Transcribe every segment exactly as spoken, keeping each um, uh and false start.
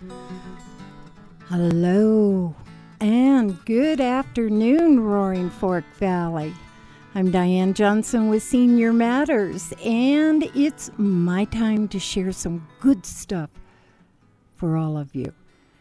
Hello and good afternoon, Roaring Fork Valley. I'm Diane Johnson with Senior Matters, and it's my time to share some good stuff for all of you.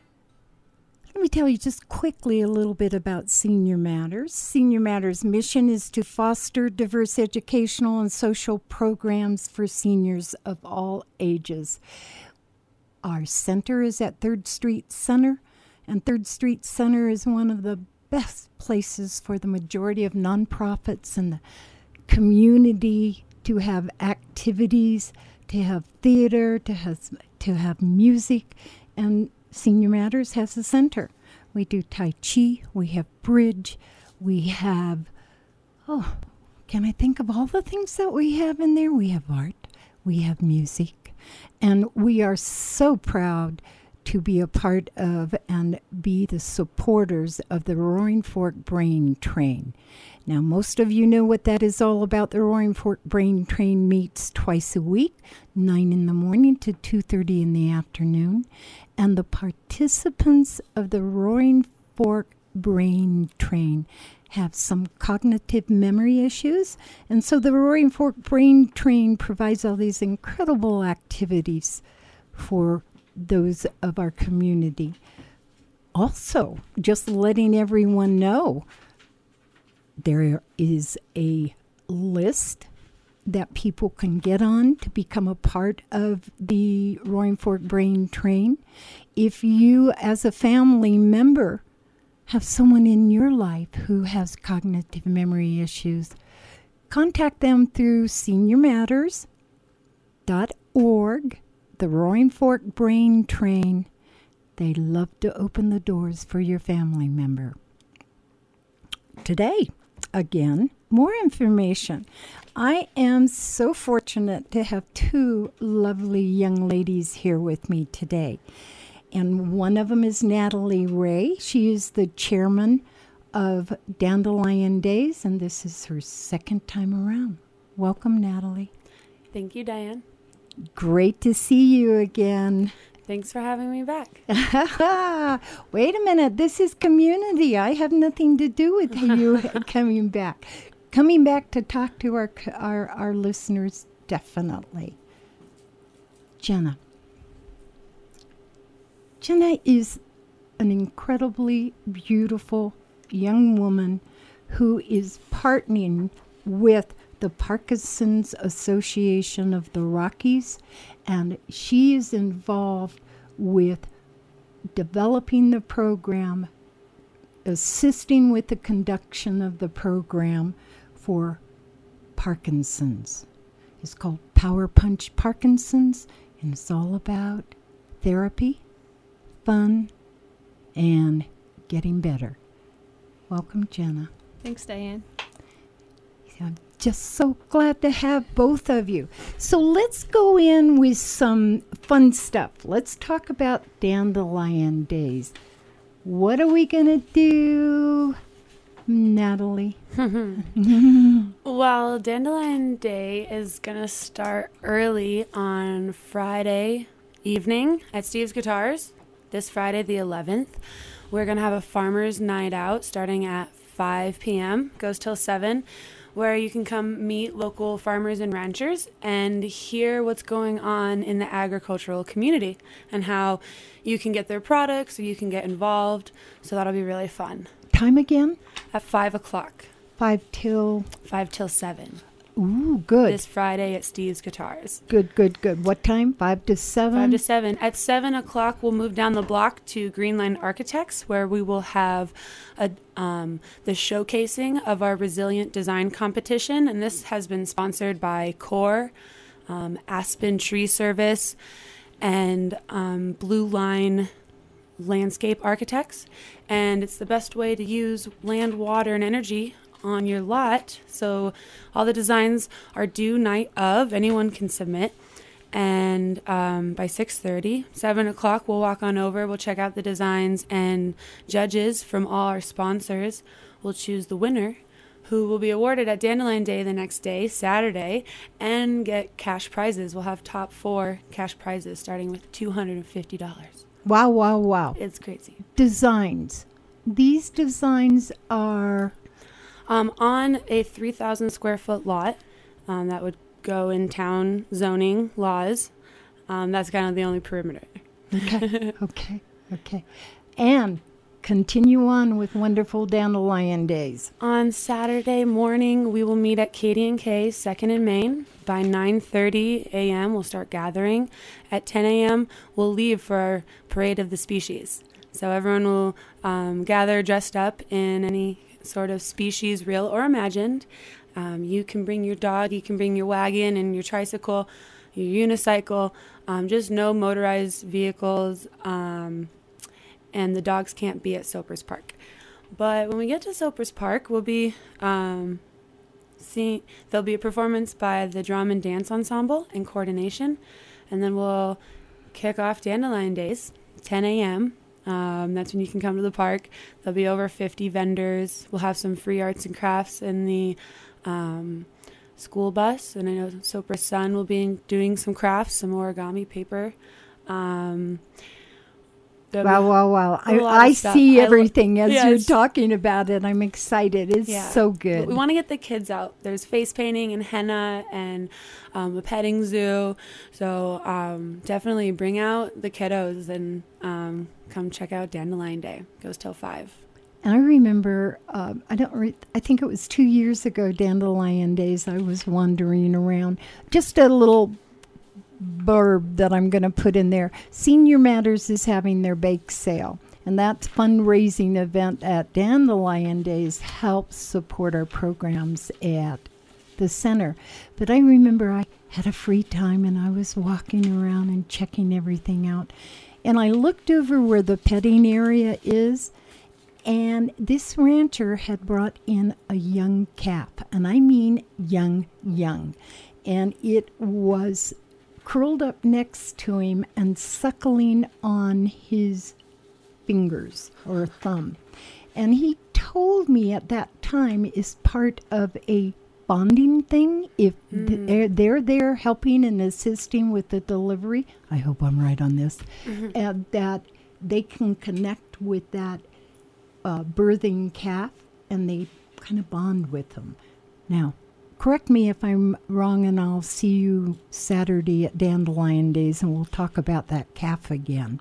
Let me tell you just quickly a little bit about Senior Matters. Senior Matters' mission is to foster diverse educational and social programs for seniors of all ages. Our center is at Third Street Center, and Third Street Center is one of the best places for the majority of nonprofits and the community to have activities, to have theater, to have, to have music, and Senior Matters has a center. We do Tai Chi, we have bridge, we have, oh, can I think of all the things that we have in there? We have art, we have music, and we are so proud to be a part of and be the supporters of the Roaring Fork Brain Train. Now, most of you know what that is all about. The Roaring Fork Brain Train meets twice a week, nine in the morning to two thirty in the afternoon. And the participants of the Roaring Fork Brain Train have some cognitive memory issues. And so the Roaring Fork Brain Train provides all these incredible activities for those of our community. Also, just letting everyone know, there is a list that people can get on to become a part of the Roaring Fork Brain Train. If you, as a family member, have someone in your life who has cognitive memory issues, contact them through senior matters dot org. The Roaring Fork Brain Train. They love to open the doors for your family member. Today, again, more information. I am so fortunate to have two lovely young ladies here with me today. And one of them is Natalie Ray. She is the chairman of Dandelion Days, and this is her second time around. Welcome, Natalie. Thank you, Diane. Great to see you again. Thanks for having me back. Wait a minute. This is community. I have nothing to do with you coming back. Coming back to talk to our, our, our listeners, definitely. Jenna. Jenna is an incredibly beautiful young woman who is partnering with the Parkinson's Association of the Rockies, and she is involved with developing the program, assisting with the conduction of the program for Parkinson's. It's called Power Punch Parkinson's, and it's all about therapy, fun, and getting better. Welcome, Jenna. Thanks, Diane. I'm just so glad to have both of you. So let's go in with some fun stuff. Let's talk about Dandelion Days. What are we going to do, Natalie? Well, Dandelion Day is going to start early on Friday evening at Steve's Guitars, this Friday the eleventh. We're going to have a farmer's night out starting at five p.m., goes till seven, where you can come meet local farmers and ranchers and hear what's going on in the agricultural community and how you can get their products or you can get involved. So that'll be really fun. Time again? At five o'clock. Five till? Five till seven. Ooh, good. This Friday at Steve's Guitars. Good, good, good. What time? Five to seven? Five to seven. At seven o'clock, we'll move down the block to Greenline Architects, where we will have a, um, the showcasing of our Resilient Design Competition. And this has been sponsored by CORE, um, Aspen Tree Service, and um, Blue Line Landscape Architects. And it's the best way to use land, water, and energy on your lot. So all the designs are due night of. Anyone can submit. And um, by six thirty, seven o'clock, we'll walk on over. We'll check out the designs, and judges from all our sponsors will choose the winner, who will be awarded at Dandelion Day the next day, Saturday, and get cash prizes. We'll have top four cash prizes starting with two hundred fifty dollars. Wow, wow, wow. It's crazy. Designs. These designs are... Um, on a three thousand square foot lot, um, that would go in town zoning laws. Um, that's kind of the only perimeter. Okay, okay, okay. And continue on with wonderful Dandelion Days. On Saturday morning, we will meet at Katie and K, second in Main. By nine thirty a.m., we'll start gathering. At ten a.m., we'll leave for our Parade of the Species. So everyone will um, gather dressed up in any sort of species, real or imagined. Um, you can bring your dog, you can bring your wagon and your tricycle, your unicycle, um, just no motorized vehicles, um, and the dogs can't be at Soper's Park. But when we get to Soper's Park, we'll be um, seeing, there'll be a performance by the Drum and Dance Ensemble in coordination, and then we'll kick off Dandelion Days, ten a.m., Um, that's when you can come to the park. There'll be over fifty vendors. We'll have some free arts and crafts in the um, school bus. And I know Soper's son will be doing some crafts, some origami paper. Um, wow, wow, wow. I, I see everything I lo- as yeah, you're talking about it. I'm excited. It's yeah. so good. We want to get the kids out. There's face painting and henna and um, a petting zoo. So um, definitely bring out the kiddos and um, come check out Dandelion Day. It goes till five. And I remember, uh, I don't. Re- I think it was two years ago, Dandelion Days. I was wandering around, just a little blurb that I'm going to put in there. Senior Matters is having their bake sale, and that fundraising event at Dandelion Days helps support our programs at the center. But I remember I had a free time and I was walking around and checking everything out, and I looked over where the petting area is, and this rancher had brought in a young calf, and I mean young, young, and it was curled up next to him and suckling on his fingers or thumb. And he told me at that time is part of a bonding thing. If mm. th- they're, they're there helping and assisting with the delivery, I hope I'm right on this, mm-hmm. and that they can connect with that uh, birthing calf and they kind of bond with them. Now, correct me if I'm wrong, and I'll see you Saturday at Dandelion Days, and we'll talk about that calf again.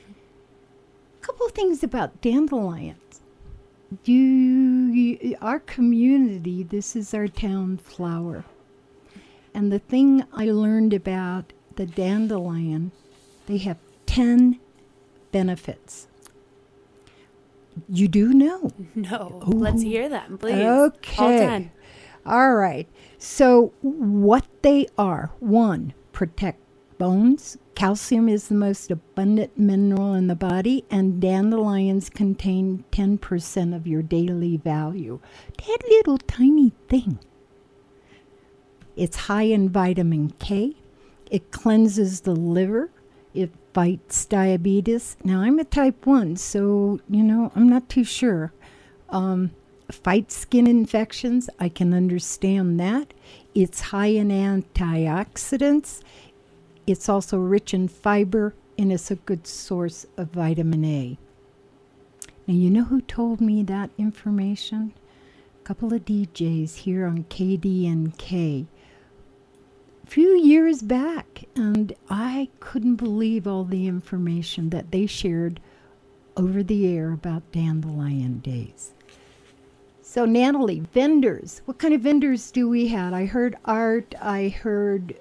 A couple of things about dandelions. You, you, our community, this is our town flower. And the thing I learned about the dandelion, they have ten benefits. You do know? No. Ooh. Let's hear them, please. Okay. All ten. All right. So what they are, one, protect bones. Calcium is the most abundant mineral in the body, and dandelions contain ten percent of your daily value. That little tiny thing. It's high in vitamin K. It cleanses the liver. It fights diabetes. Now, I'm a type one, so, you know, I'm not too sure. Um, fight skin infections, I can understand that. It's high in antioxidants. It's also rich in fiber, and it's a good source of vitamin A. Now, you know who told me that information? A couple of D Js here on K D N K a few years back, and I couldn't believe all the information that they shared over the air about Dandelion Days. So, Natalie, vendors. What kind of vendors do we have? I heard art. I heard...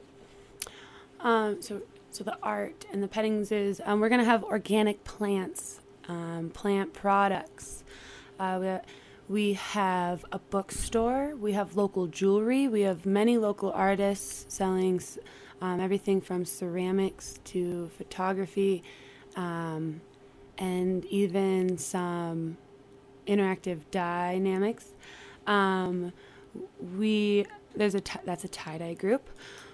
Um, so, so the art and the petting zoos, um, we're going to have organic plants, um, plant products. Uh, we, we have a bookstore. We have local jewelry. We have many local artists selling um, everything from ceramics to photography, um, and even some interactive dynamics. Um, we there's a t- that's a tie-dye group.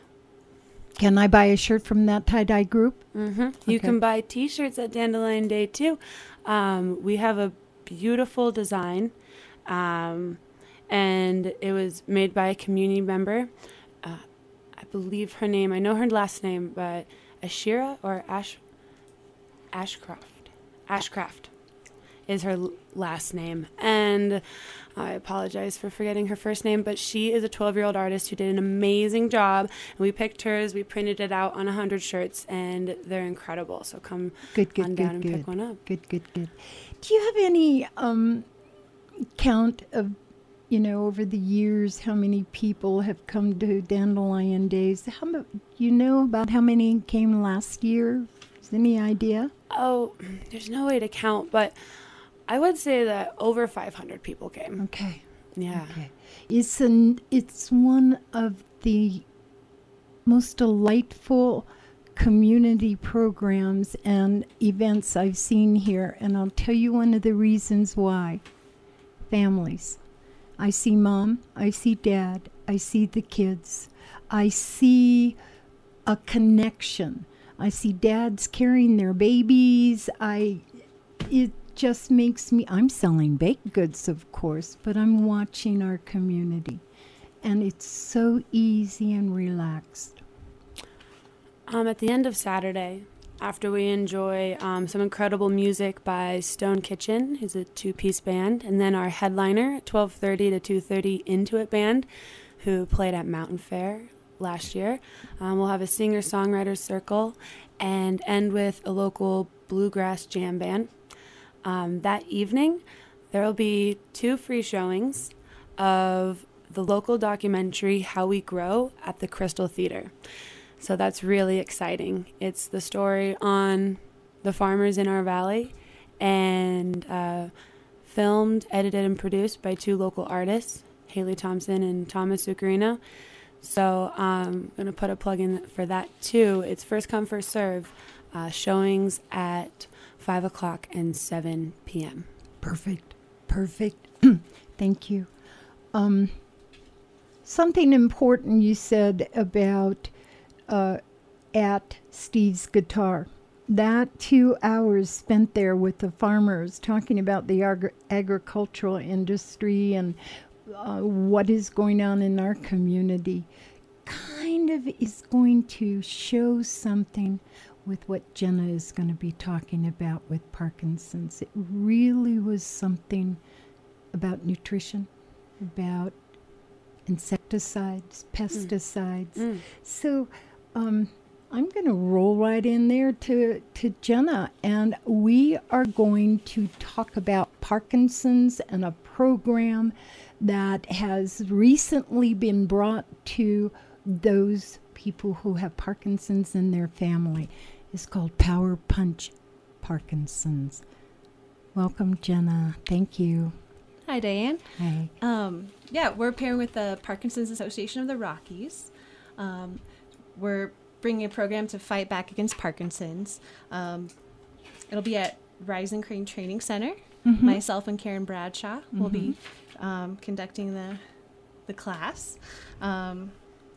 Can I buy a shirt from that tie-dye group? Mm-hmm. Okay. You can buy T-shirts at Dandelion Day too. Um, we have a beautiful design, um, and it was made by a community member. Uh, I believe her name. I know her last name, but Ashira or Ash. Ashcroft. Ashcraft is her l- last name. And I apologize for forgetting her first name, but she is a twelve-year-old artist who did an amazing job. And we picked hers, we printed it out on one hundred shirts, and they're incredible. So come good, good, on good, down and good. pick one up. Good, good, good. Do you have any um, count of, you know, over the years, how many people have come to Dandelion Days? How mu- you know about how many came last year? Is any idea? Oh, there's no way to count, but I would say that over five hundred people came. Okay. Yeah. Okay. It's an it's one of the most delightful community programs and events I've seen here, and I'll tell you one of the reasons why. Families. I see mom, I see dad, I see the kids. I see a connection. I see dads carrying their babies. I it just makes me, I'm selling baked goods, of course, but I'm watching our community. And it's so easy and relaxed. Um, at the end of Saturday, after we enjoy um, some incredible music by Stone Kitchen, who's a two-piece band, and then our headliner, twelve thirty to two thirty Intuit Band, who played at Mountain Fair last year. Um, we'll have a singer-songwriter circle and end with a local bluegrass jam band. Um, that evening, there will be two free showings of the local documentary, How We Grow, at the Crystal Theater. So that's really exciting. It's the story on the farmers in our valley and uh, filmed, edited, and produced by two local artists, Haley Thompson and Thomas Zuccarino. So I'm um, going to put a plug in for that too. It's first come, first serve, uh, showings at five o'clock and seven p.m. Perfect. Perfect. Thank you. Um, something important you said about uh, at Steve's Guitar. That two hours spent there with the farmers talking about the agri- agricultural industry and uh, what is going on in our community kind of is going to show something with what Jenna is going to be talking about with Parkinson's. It really was something about nutrition, about insecticides, pesticides. Mm. So um, I'm going to roll right in there to, to Jenna, and we are going to talk about Parkinson's and a program that has recently been brought to those people who have Parkinson's in their family. It's called Power Punch Parkinson's. Welcome, Jenna. Thank you. Hi, Diane. Hi. Um, yeah, we're pairing with the Parkinson's Association of the Rockies. Um, we're bringing a program to fight back against Parkinson's. Um, it'll be at Rising Crane Training Center. Mm-hmm. Myself and Karen Bradshaw mm-hmm. will be um, conducting the the class. Um,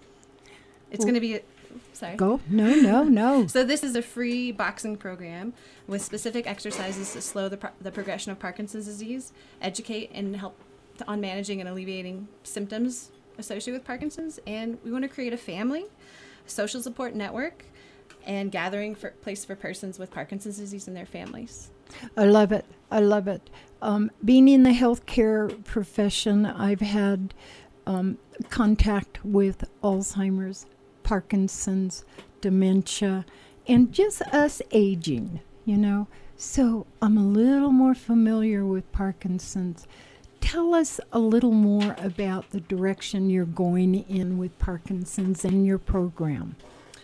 it's well, going to be... A, Sorry. Go. No, no, no. So this is a free boxing program with specific exercises to slow the pro- the progression of Parkinson's disease, educate and help to, on managing and alleviating symptoms associated with Parkinson's. And we want to create a family, social support network, and gathering for place for persons with Parkinson's disease and their families. I love it. I love it. Um, being in the healthcare profession, I've had um, contact with Alzheimer's, Parkinson's, dementia, and just us aging, you know. So I'm a little more familiar with Parkinson's. Tell us a little more about the direction you're going in with Parkinson's and your program.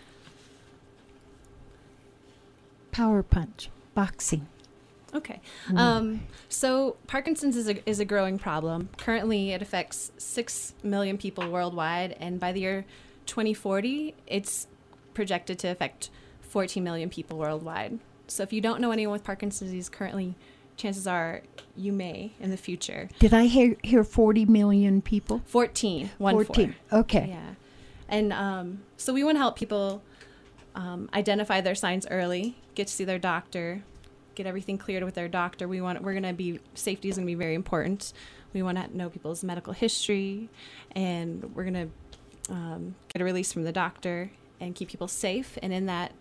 Power Punch, boxing. Okay. Mm. Um, so Parkinson's is a, is a growing problem. Currently, it affects six million people worldwide, and by the year twenty forty, it's projected to affect fourteen million people worldwide. So if you don't know anyone with Parkinson's disease currently, chances are you may in the future. Did I hear, hear forty million people? fourteen. One fourteen. Four. Okay. Yeah. And um, so we want to help people um, identify their signs early, get to see their doctor, get everything cleared with their doctor. We want, we're going to be, safety is going to be very important. We want to know people's medical history, and we're going to Um, get a release from the doctor and keep people safe. And in that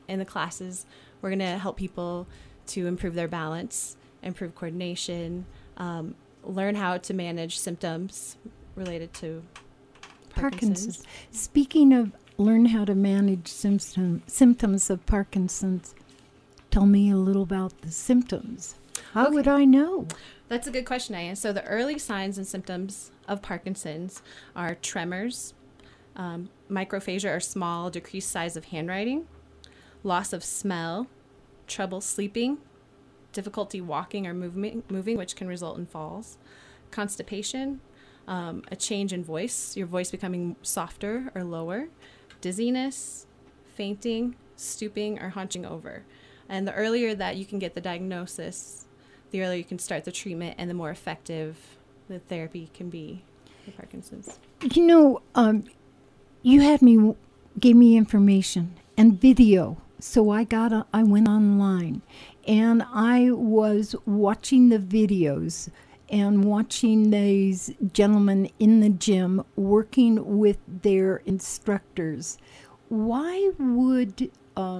in the classes, we're going to help people to improve their balance, improve coordination, um, learn how to manage symptoms related to Parkinson's. Parkinson's. Speaking of learn how to manage symptom, symptoms of Parkinson's, tell me a little about the symptoms. How Okay. would I know? That's a good question, Diane. So the early signs and symptoms of Parkinson's are tremors, um, microphagia or small decreased size of handwriting, loss of smell, trouble sleeping, difficulty walking or moving, moving which can result in falls, constipation, um, a change in voice, your voice becoming softer or lower, dizziness, fainting, stooping, or hunching over. And the earlier that you can get the diagnosis, the earlier you can start the treatment and the more effective the therapy can be for Parkinson's. You know, um, you had me, gave me information and video. So I got, a, I went online and I was watching the videos and watching these gentlemen in the gym working with their instructors. Why would,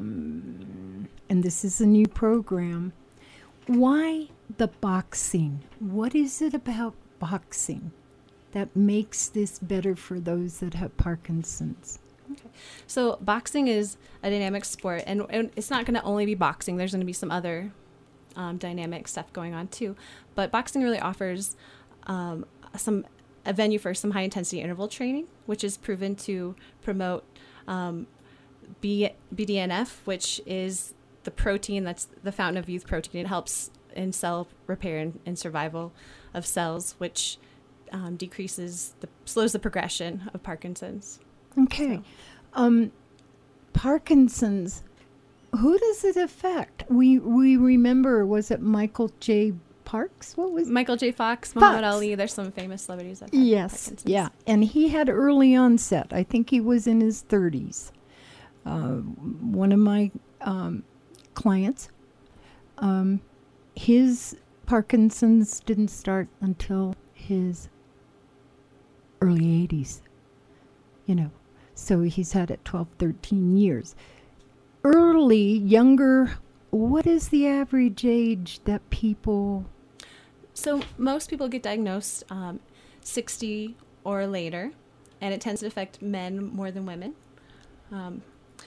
um, and this is a new program, why the boxing? What is it about boxing that makes this better for those that have Parkinson's? Okay. So boxing is a dynamic sport, and, and it's not going to only be boxing. There's going to be some other um, dynamic stuff going on too. But boxing really offers um, some a venue for some high intensity interval training, which is proven to promote um, B, BDNF, which is the protein that's the fountain of youth protein. It helps in cell repair and, and survival of cells, which um, decreases the slows the progression of Parkinson's. Okay. So. Um, Parkinson's, who does it affect? We we remember, was it Michael J. Parks? What was Michael J. Fox, Muhammad Fox. Ali. There's some famous celebrities that have Yes, Parkinson's. yeah. And he had early onset. I think he was in his thirties. Uh, one of my um, clients, um, his Parkinson's didn't start until his early eighties. You know, so he's had it twelve, thirteen years. Early, younger, what is the average age that people... So most people get diagnosed um, sixty or later, and it tends to affect men more than women. Um,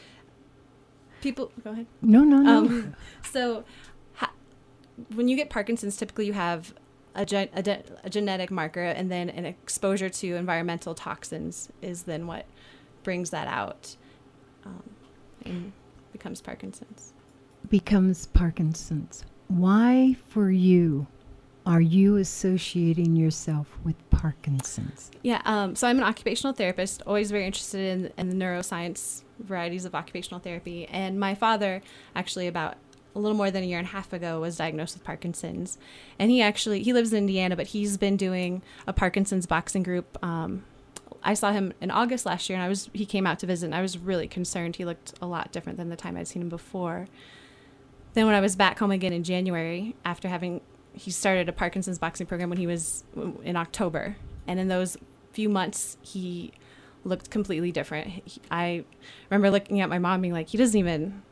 people, go ahead. No, no, no. Um, so ha- when you get Parkinson's, typically you have a, gen- a, de- a genetic marker, and then an exposure to environmental toxins is then what brings that out um, and becomes Parkinson's. Becomes Parkinson's. Why, for you, are you associating yourself with Parkinson's? Yeah, um, so I'm an occupational therapist, always very interested in, in the neuroscience varieties of occupational therapy. And my father, actually about a little more than a year and a half ago, was diagnosed with Parkinson's. And he actually, he lives in Indiana, but he's been doing a Parkinson's boxing group. Um, I saw him in August last year, and I was he came out to visit, and I was really concerned. He looked a lot different than the time I'd seen him before. Then when I was back home again in January, after having, he started a Parkinson's boxing program when he was in October. And in those few months, he looked completely different. He, I remember looking at my mom being like, he doesn't even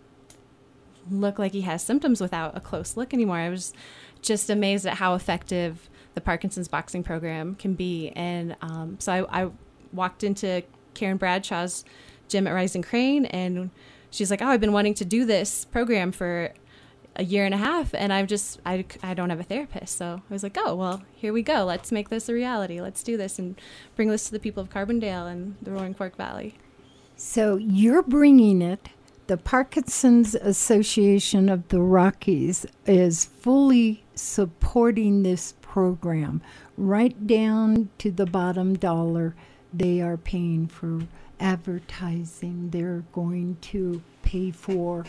look like he has symptoms without a close look anymore. I was just amazed at how effective the Parkinson's boxing program can be. And um, so I, I walked into Karen Bradshaw's gym at Rising Crane, and she's like, oh, I've been wanting to do this program for a year and a half, and I've just, I, I don't have a therapist. So I was like, oh, well, here we go. Let's make this a reality. Let's do this and bring this to the people of Carbondale and the Roaring Fork Valley. So you're bringing it. The Parkinson's Association of the Rockies is fully supporting this program. Right down to the bottom dollar, they are paying for advertising. They're going to pay for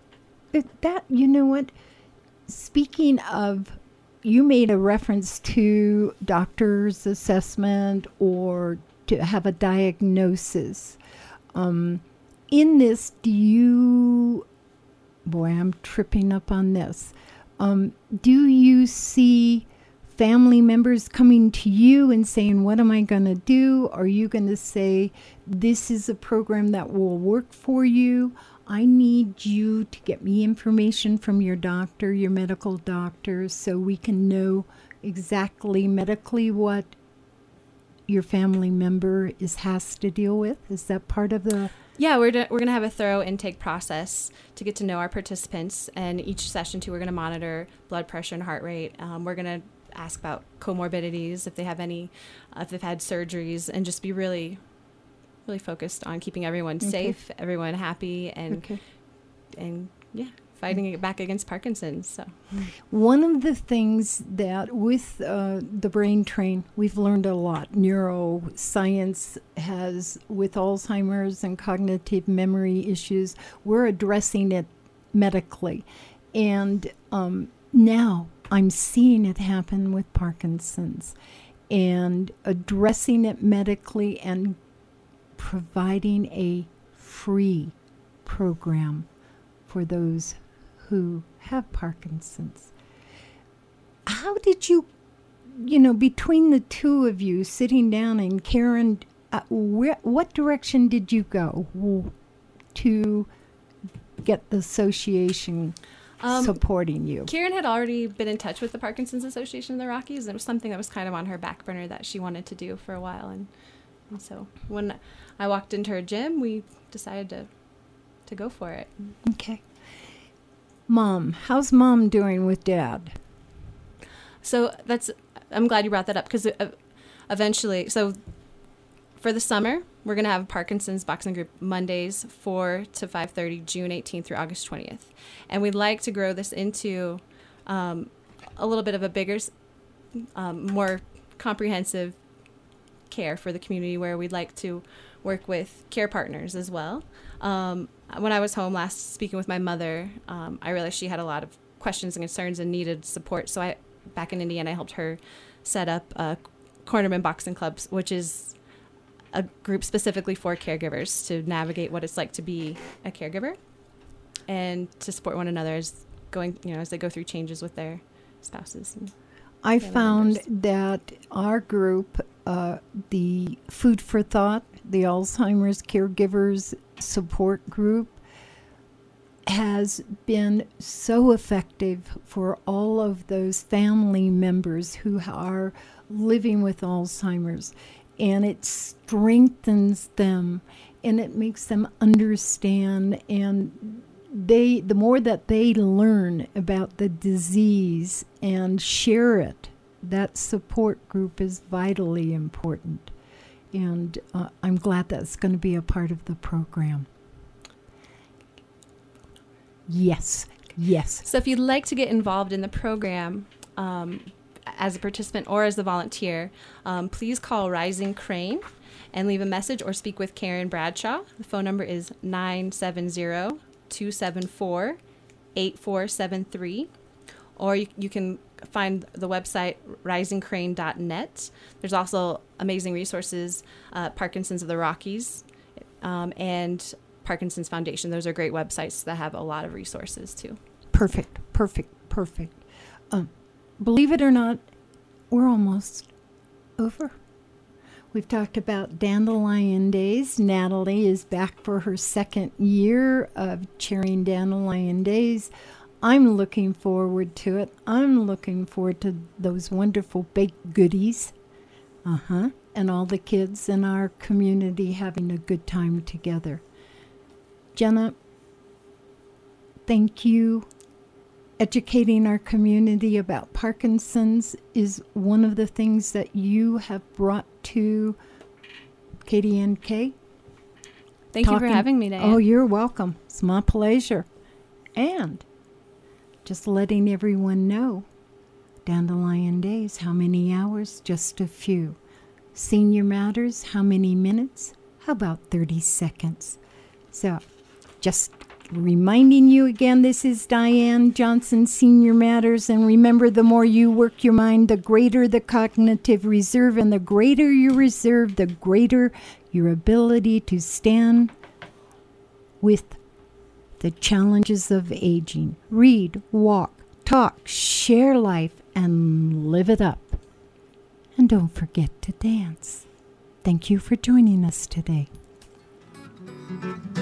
it, that. You know what? Speaking of, you made a reference to doctor's assessment or to have a diagnosis. Um, in this, do you, boy, I'm tripping up on this. Um, do you see family members coming to you and saying, what am I going to do? Are you going to say, this is a program that will work for you? I need you to get me information from your doctor, your medical doctor, so we can know exactly medically what your family member is has to deal with. Is that part of the... Yeah, we're, do- we're going to have a thorough intake process to get to know our participants. And each session, too, we're going to monitor blood pressure and heart rate. Um, we're going to ask about comorbidities, if they have any, uh, if they've had surgeries, and just be really... really focused on keeping everyone Okay. safe, everyone happy, and Okay. and yeah, fighting it back against Parkinson's. So One of the things that with uh, the brain train, we've learned a lot. Neuroscience has, with Alzheimer's and cognitive memory issues, we're addressing it medically. And um, now I'm seeing it happen with Parkinson's and addressing it medically and providing a free program for those who have Parkinson's. How did you, you know, between the two of you sitting down, and Karen, uh, where, what direction did you go to get the association Um, supporting you? Karen had already been in touch with the Parkinson's Association of the Rockies. It was something that was kind of on her back burner that she wanted to do for a while, and, and so when I walked into her gym, we decided to to go for it. Okay. Mom, how's Mom doing with Dad? So that's, I'm glad you brought that up, because uh, eventually, so for the summer, we're going to have Parkinson's Boxing Group Mondays, four to five thirty, June eighteenth through August twentieth. And we'd like to grow this into um, a little bit of a bigger, um, more comprehensive care for the community, where we'd like to work with care partners as well. Um, when I was home last speaking with my mother, um, I realized she had a lot of questions and concerns and needed support. So I, back in Indiana, I helped her set up uh, Cornerman Boxing Clubs, which is a group specifically for caregivers to navigate what it's like to be a caregiver and to support one another as going, you know, as they go through changes with their spouses. And I family found members. that our group, uh, the Food for Thought, the Alzheimer's Caregivers Support Group, has been so effective for all of those family members who are living with Alzheimer's. And it strengthens them, and it makes them understand, and they, the more that they learn about the disease and share it, that support group is vitally important. And uh, I'm glad that's going to be a part of the program. Yes, yes. So if you'd like to get involved in the program um, as a participant or as a volunteer, um, please call Rising Crane and leave a message or speak with Karen Bradshaw. The phone number is nine seven zero, two seven four, eight four seven three. Or you, you can find the website rising crane dot net. There's also amazing resources, uh, Parkinson's of the Rockies um, and Parkinson's Foundation. Those are great websites that have a lot of resources too. Perfect, perfect, perfect. Um, believe it or not, we're almost over. We've talked about Dandelion Days. Natalie is back for her second year of chairing Dandelion Days. I'm looking forward to it. I'm looking forward to those wonderful baked goodies. Uh-huh. And all the kids in our community having a good time together. Jenna, thank you. Educating our community about Parkinson's is one of the things that you have brought to K D N K. Thank Talking, you for having me, Diane. Oh, you're welcome. It's my pleasure. And just letting everyone know, Dandelion Days, how many hours? Just a few. Senior Matters, how many minutes? How about thirty seconds? So, just reminding you again, this is Diane Johnson, Senior Matters, and remember, the more you work your mind, the greater the cognitive reserve, and the greater your reserve, the greater your ability to stand with the challenges of aging. Read, walk, talk, share life, and live it up. And don't forget to dance. Thank you for joining us today.